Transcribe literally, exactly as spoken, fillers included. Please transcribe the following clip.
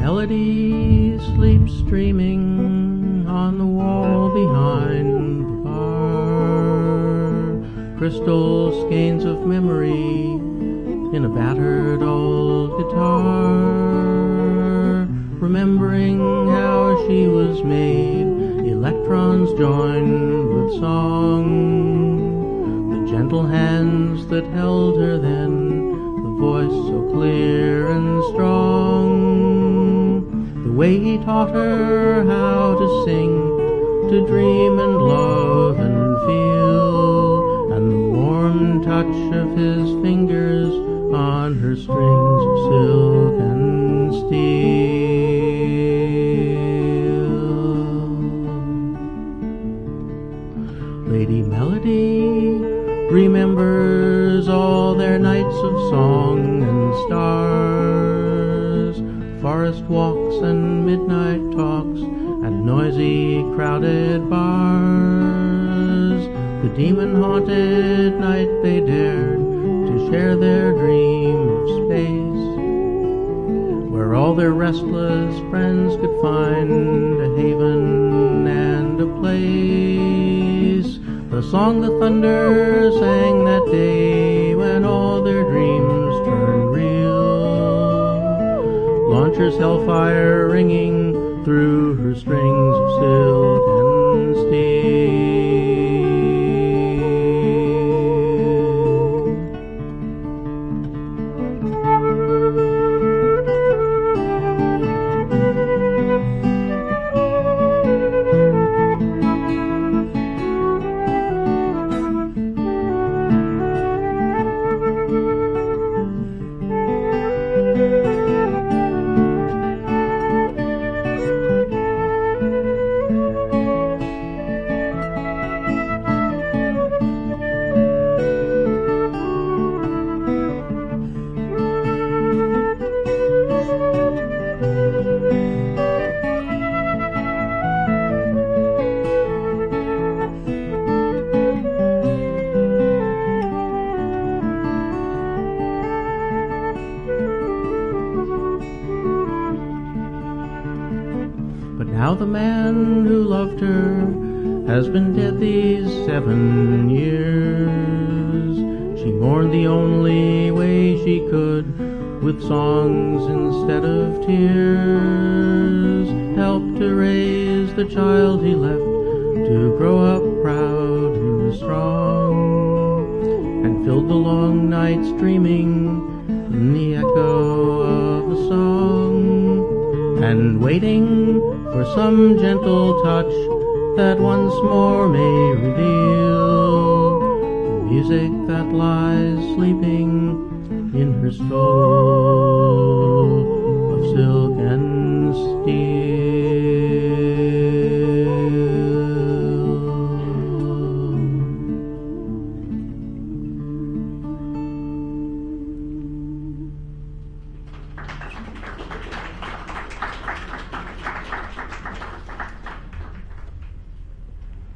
melody sleeps streaming on the wall behind the bar. Crystal skeins of memory in a battered old guitar. Remembering how she was made, electrons joined with song. The gentle hands that held her then, the voice so clear and strong. The way he taught her how to sing, to dream and love and feel, and the warm touch of his fingers on her strings of silk and steel. Lady Melody remembers all their nights of song and stars, forest walks and midnight talks at noisy, crowded bars. The demon-haunted night they dared to share their dream of space, where all their restless friends could find a haven and a place. The song the thunder sang that day when all their dreams turned real. Launcher's hellfire ringing through her strings of silk and steel. But now the man who loved her has been dead these seven years. She mourned the only way she could, with songs instead of tears. Helped to raise the child he left, to grow up proud and strong, and filled the long nights dreaming in the echo of a song, and waiting for some gentle touch that once more may reveal the music that lies sleeping in her soul.